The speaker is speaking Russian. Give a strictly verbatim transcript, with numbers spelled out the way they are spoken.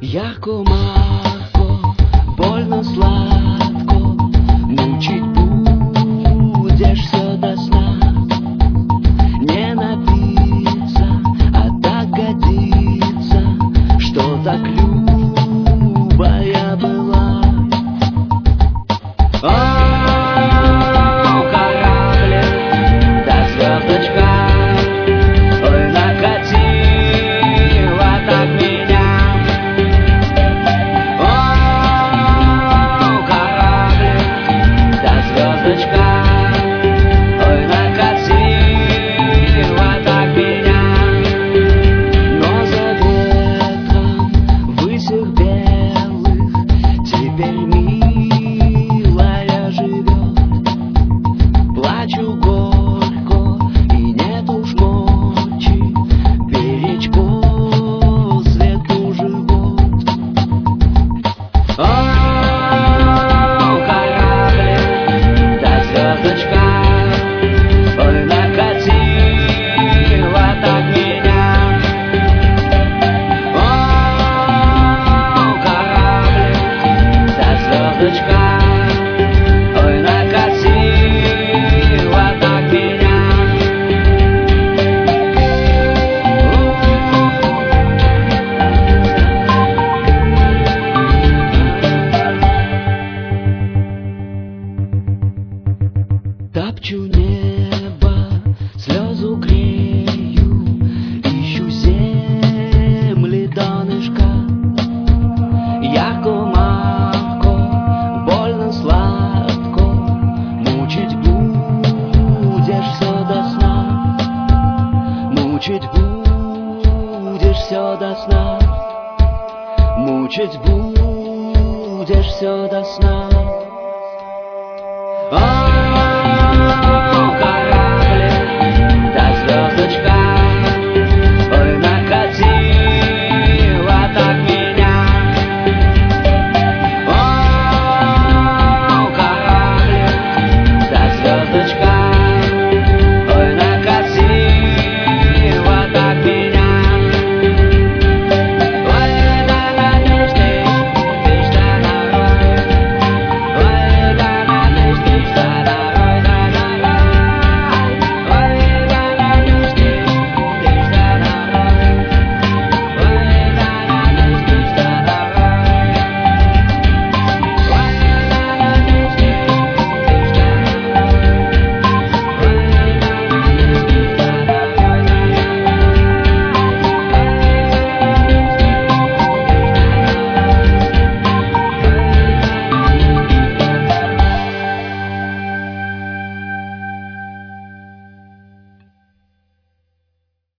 Ярко, марко, больно, сладко, мучить будешь все до сна. Не напиться, а так годится, что так любая была. О, кораблик, да звездочка, ой, накатила так меня. О, кораблик, да звездочка, ой, накатила так меня. Но за ветром в высях белых теперь милая живет. Плачу горько, и нет уж мочи беречь по свету живот. О, кораблик, да звездочка, ой, накатила так меня. О, кораблик, да звездочка, ой, накатила так меня. Топчу небо, слезу грею, ищу земли донышка. Ярко, марко, больно, сладко, мучить будешь все до сна. Мучить будешь все до сна. Мучить будешь все до сна. А